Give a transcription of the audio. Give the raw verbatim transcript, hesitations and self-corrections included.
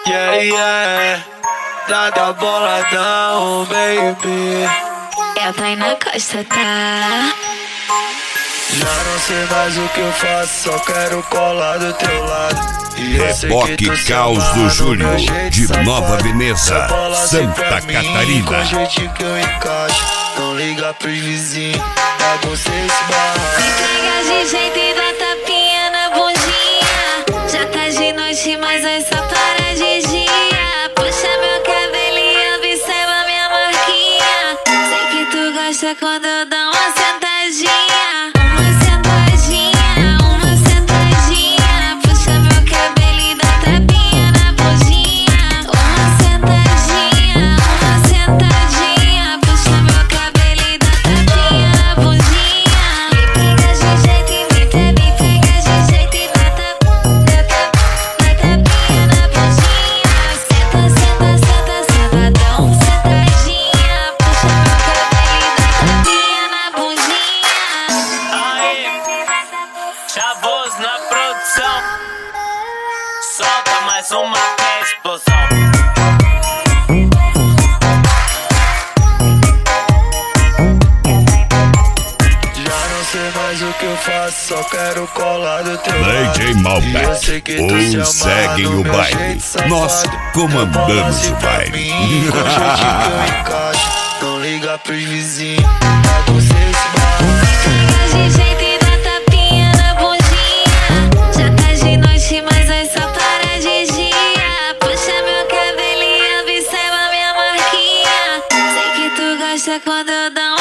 Yeah, yeah, dá boladão, baby. É pai na costa, tá? Já não sei mais o que eu faço, só quero colar do teu lado. Reboque Caos do Júnior, de Nova Veneza, Santa Catarina. Com jeitinho que eu encaixo, não liga pros vizinhos, pra você se barrar. Me pega de jeito e dá tapinha na bundinha. Já tá de noite, mas é só para de dia. Puxa meu cabelo e observa minha marquinha. Sei que tu gosta quando eu dou uma sentadinha. Chavos na produção, solta mais uma que é explosão. Já não sei mais o que eu faço, só quero colar do teu lado. D J Malbec, ou seguem o baile, nós comandamos o baile. Com jeitinho que eu encaixo, não liga pros vizinhos, pra você se barrar. De jeito e dá tapinha na bundinha. Já tá de noite, mas é só para de dia. Puxa meu cabelo e observa minha marquinha. Sei que tu gosta quando eu dou